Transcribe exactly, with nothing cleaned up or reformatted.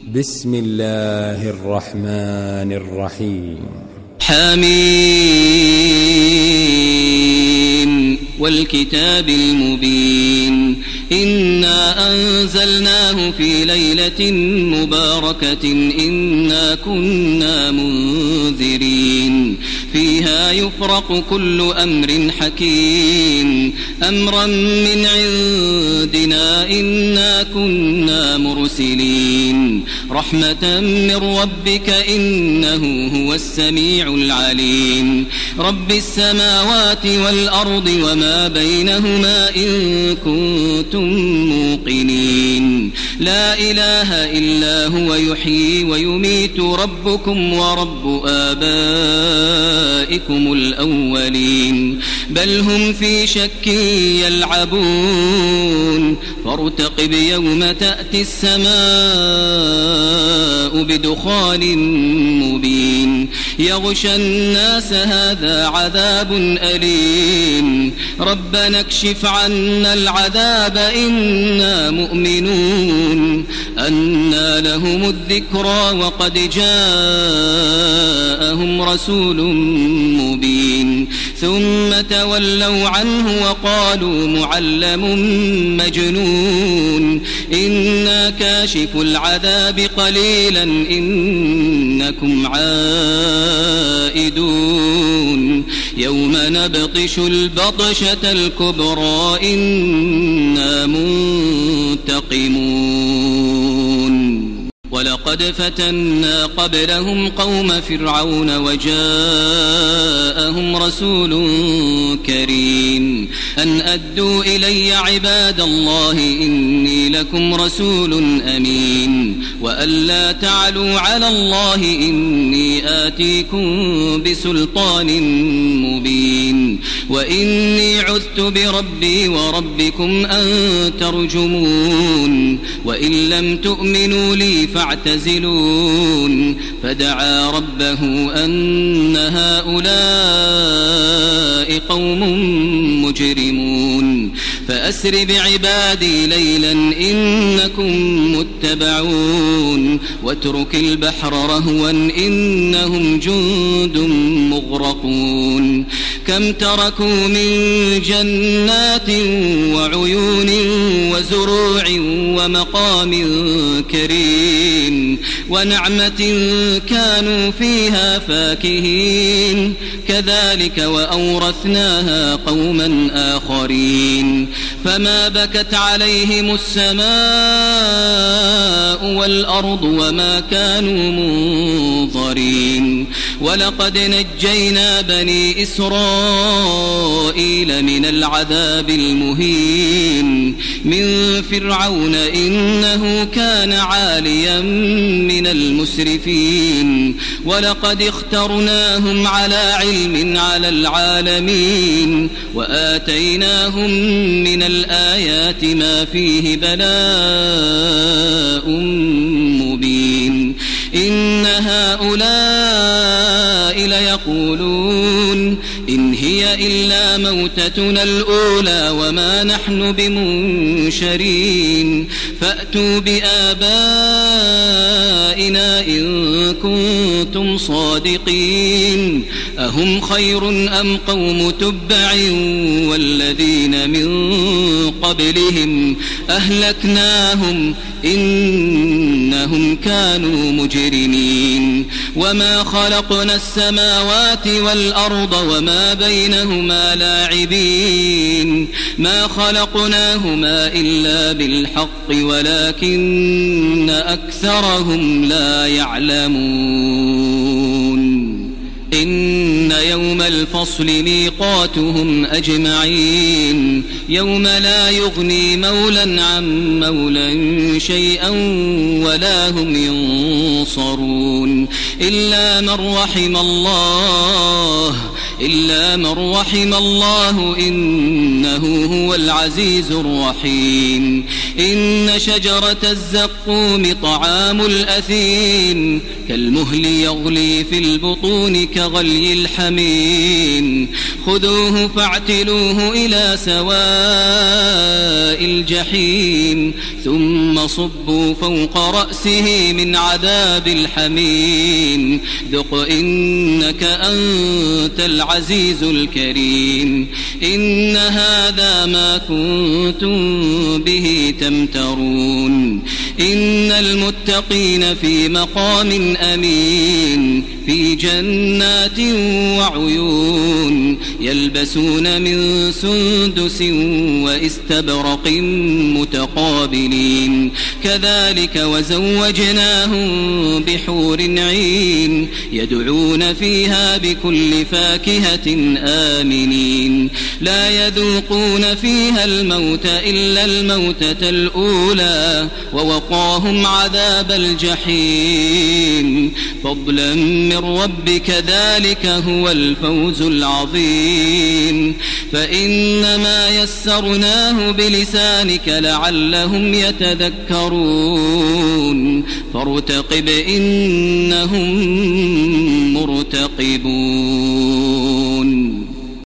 بسم الله الرحمن الرحيم. حميم والكتاب المبين إنا أنزلناه في ليلة مباركة إنا كنا منذرين فيها يفرق كل أمر حكيم أمرا من عندنا إنا كنا مرسلين رحمة من ربك إنه هو السميع العليم رب السماوات والأرض وما بينهما إن كنتم موقنين لا إله إلا هو يحيي ويميت ربكم ورب آبائكم الأولين بل هم في شك يلعبون فارتقب يوم تأتي السماء بدخان مبين يغشى الناس هذا عذاب أليم ربنا اكشف عنا العذاب إنا مؤمنون أنى لهم الذكرى وقد جاءهم رسول مبين ثم تولوا عنه وقالوا معلم مجنون إنا كاشف العذاب قليلا إنكم عائدون يوم نبطش البطشة الكبرى إنا منتقمون ولقد فتنا قبلهم قوم فرعون وجاءهم رسول كريم أن أدوا إلي عباد الله إني لكم رسول أمين وألا تعلوا على الله إني آتيكم بسلطان مبين وإني عذت بربي وربكم أن ترجمون وإن لم تؤمنوا لي فاعتزلون فدعا ربه أن هؤلاء قوم مجرمون فأسر بعبادي ليلا إنكم متبعون واترك البحر رهوا إنهم جند مغرقون كم تركوا من جنات وعيون وزروع ومقام كريم ونعمة كانوا فيها فاكهين كذلك وأورثناها قوما آخرين فما بكت عليهم السماء والأرض وما كانوا منظرين ولقد نجينا بني إسرائيل من العذاب المهين من فرعون إنه كان عاليا من المسرفين ولقد اخترناهم على علم على العالمين وآتيناهم من الآيات ما فيه بلاء مبين إن هؤلاء ليقولون إن هي إلا موتتنا الأولى وما نحن بمنشرين فأتوا بآبائنا إن كنتم صادقين أهم خير أم قوم تبع والذين من قبلهم أهلكناهم إنهم كانوا مجرمين وما خلقنا السماوات والأرض وما بينهما لاعبين ما خلقناهما إلا بالحق ولكن أكثرهم لا يعلمون إن يوم الفصل ميقاتهم أجمعين يوم لا يغني مولا عن مولا شيئا ولا هم ينصرون إلا من رحم الله إلا من رحم الله إنه هو العزيز الرحيم. إن شجرة الزقوم طعام الأثيم كالمهل يغلي في البطون كغلي الحميم. خذوه فاعتلوه إلى سواء الجحيم ثم صبوا فوق رأسه من عذاب الحميم ذق إنك أنت العزيز الكريم. إن هذا ما كنتم به تمترون. إن المتقين في مقام أمين في جنات وعيون يلبسون من سندس واستبرق متقابلين كذلك وزوجناهم بحور عين يدعون فيها بكل فاكهة آمنين لا يذوقون فيها الموت إلا الموتة الأولى ووقاهم عذاب الجحيم فضلا من ربك ذلك هو الفوز العظيم. فإنما يسرناه بلسانك لعلهم يتذكرون فارتقب إنهم مرتقبون.